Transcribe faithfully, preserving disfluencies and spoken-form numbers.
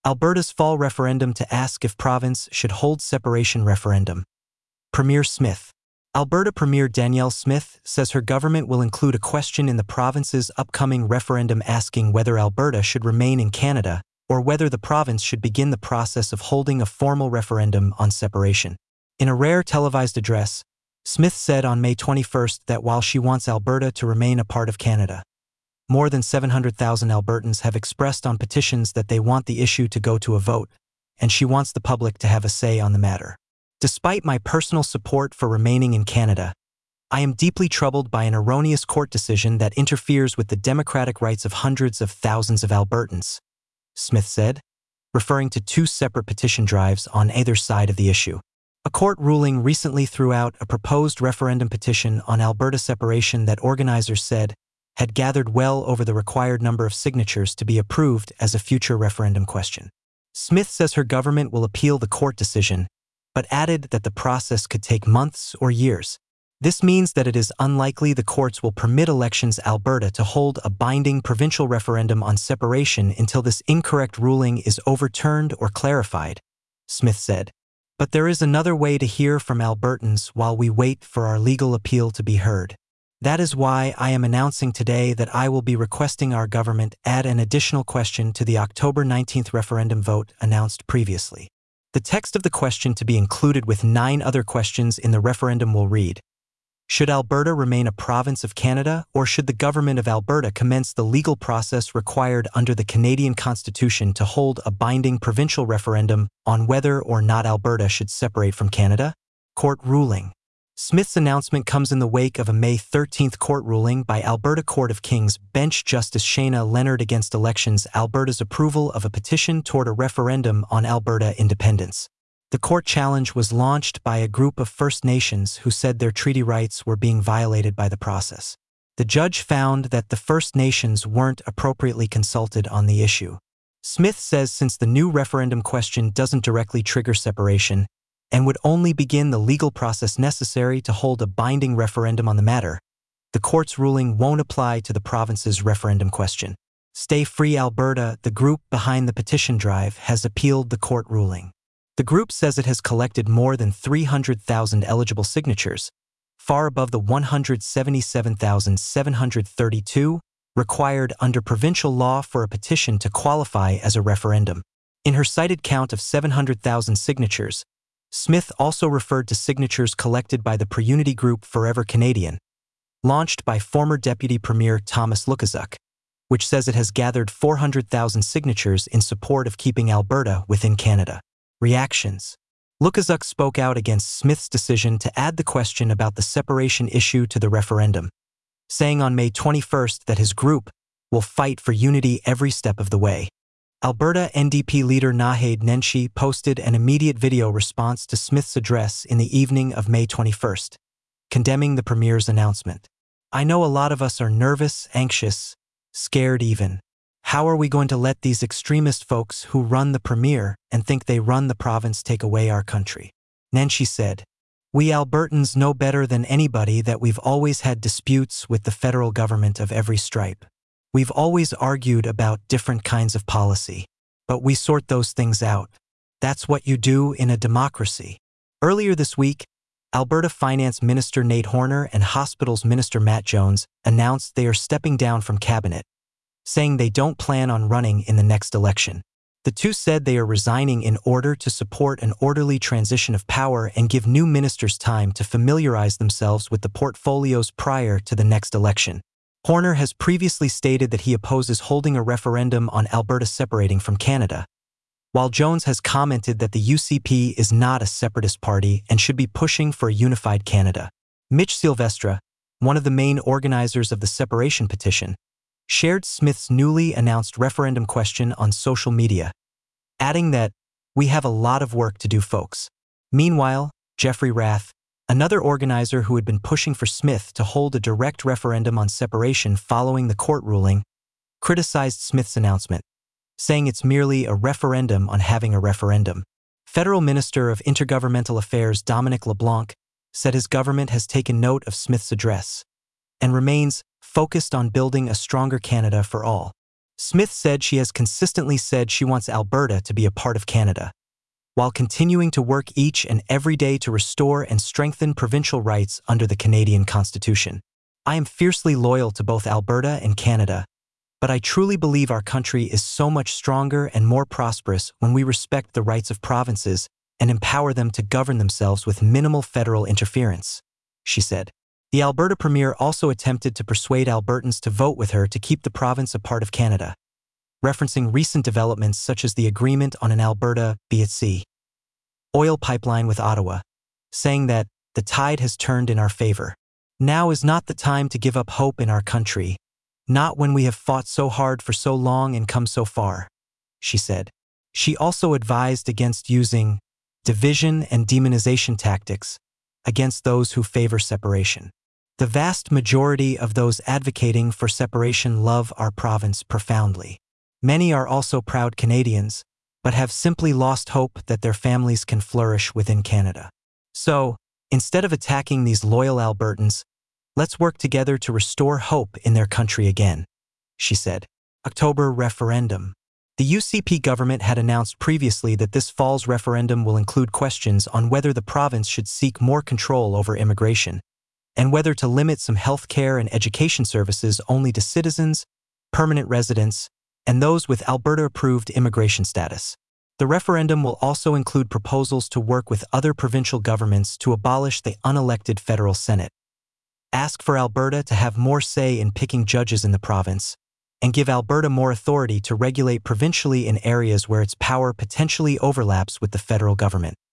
Alberta's fall referendum to ask if province should hold separation referendum. Premier Smith. Alberta Premier Danielle Smith says her government will include a question in the province's upcoming referendum asking whether Alberta should remain in Canada or whether the province should begin the process of holding a formal referendum on separation. In a rare televised address, Smith said on May twenty-first that while she wants Alberta to remain a part of Canada, more than seven hundred thousand Albertans have expressed on petitions that they want the issue to go to a vote, and she wants the public to have a say on the matter. Despite my personal support for remaining in Canada, I am deeply troubled by an erroneous court decision that interferes with the democratic rights of hundreds of thousands of Albertans, Smith said, referring to two separate petition drives on either side of the issue. A court ruling recently threw out a proposed referendum petition on Alberta separation that organizers said had gathered well over the required number of signatures to be approved as a future referendum question. Smith says her government will appeal the court decision, but added that the process could take months or years. This means that it is unlikely the courts will permit Elections Alberta to hold a binding provincial referendum on separation until this incorrect ruling is overturned or clarified, Smith said. But there is another way to hear from Albertans while we wait for our legal appeal to be heard. That is why I am announcing today that I will be requesting our government add an additional question to the October nineteenth referendum vote announced previously. The text of the question to be included with nine other questions in the referendum will read, should Alberta remain a province of Canada, or should the government of Alberta commence the legal process required under the Canadian Constitution to hold a binding provincial referendum on whether or not Alberta should separate from Canada? Court ruling. Smith's announcement comes in the wake of a May thirteenth court ruling by Alberta Court of King's Bench Justice Shayna Leonard against Elections Alberta's approval of a petition toward a referendum on Alberta independence. The court challenge was launched by a group of First Nations who said their treaty rights were being violated by the process. The judge found that the First Nations weren't appropriately consulted on the issue. Smith says since the new referendum question doesn't directly trigger separation, and would only begin the legal process necessary to hold a binding referendum on the matter, the court's ruling won't apply to the province's referendum question. Stay Free Alberta, the group behind the petition drive, has appealed the court ruling. The group says it has collected more than three hundred thousand eligible signatures, far above the one hundred seventy-seven thousand seven hundred thirty-two required under provincial law for a petition to qualify as a referendum. In her cited count of seven hundred thousand signatures, Smith also referred to signatures collected by the pre-unity group Forever Canadian, launched by former Deputy Premier Thomas Lukaszuk, which says it has gathered four hundred thousand signatures in support of keeping Alberta within Canada. Reactions. Lukaszuk spoke out against Smith's decision to add the question about the separation issue to the referendum, saying on May twenty-first that his group will fight for unity every step of the way. Alberta N D P leader Naheed Nenshi posted an immediate video response to Smith's address in the evening of May twenty-first, condemning the Premier's announcement. I know a lot of us are nervous, anxious, scared even. How are we going to let these extremist folks who run the Premier and think they run the province take away our country? Nenshi said, we Albertans know better than anybody that we've always had disputes with the federal government of every stripe. We've always argued about different kinds of policy, but we sort those things out. That's what you do in a democracy. Earlier this week, Alberta Finance Minister Nate Horner and Hospitals Minister Matt Jones announced they are stepping down from cabinet, saying they don't plan on running in the next election. The two said they are resigning in order to support an orderly transition of power and give new ministers time to familiarize themselves with the portfolios prior to the next election. Horner has previously stated that he opposes holding a referendum on Alberta separating from Canada, while Jones has commented that the U C P is not a separatist party and should be pushing for a unified Canada. Mitch Silvestre, one of the main organizers of the separation petition, shared Smith's newly announced referendum question on social media, adding that, we have a lot of work to do, folks. Meanwhile, Jeffrey Rath, another organizer who had been pushing for Smith to hold a direct referendum on separation following the court ruling, criticized Smith's announcement, saying it's merely a referendum on having a referendum. Federal Minister of Intergovernmental Affairs Dominic LeBlanc said his government has taken note of Smith's address and remains focused on building a stronger Canada for all. Smith said she has consistently said she wants Alberta to be a part of Canada, while continuing to work each and every day to restore and strengthen provincial rights under the Canadian Constitution. I am fiercely loyal to both Alberta and Canada, but I truly believe our country is so much stronger and more prosperous when we respect the rights of provinces and empower them to govern themselves with minimal federal interference, she said. The Alberta Premier also attempted to persuade Albertans to vote with her to keep the province a part of Canada, referencing recent developments such as the agreement on an Alberta B C oil pipeline with Ottawa, saying that the tide has turned in our favor. Now is not the time to give up hope in our country, not when we have fought so hard for so long and come so far, she said. She also advised against using division and demonization tactics against those who favor separation. The vast majority of those advocating for separation love our province profoundly. Many are also proud Canadians, but have simply lost hope that their families can flourish within Canada. So, instead of attacking these loyal Albertans, let's work together to restore hope in their country again, she said. October referendum. The U C P government had announced previously that this fall's referendum will include questions on whether the province should seek more control over immigration, and whether to limit some health care and education services only to citizens, permanent residents, and those with Alberta-approved immigration status. The referendum will also include proposals to work with other provincial governments to abolish the unelected federal Senate, ask for Alberta to have more say in picking judges in the province, and give Alberta more authority to regulate provincially in areas where its power potentially overlaps with the federal government.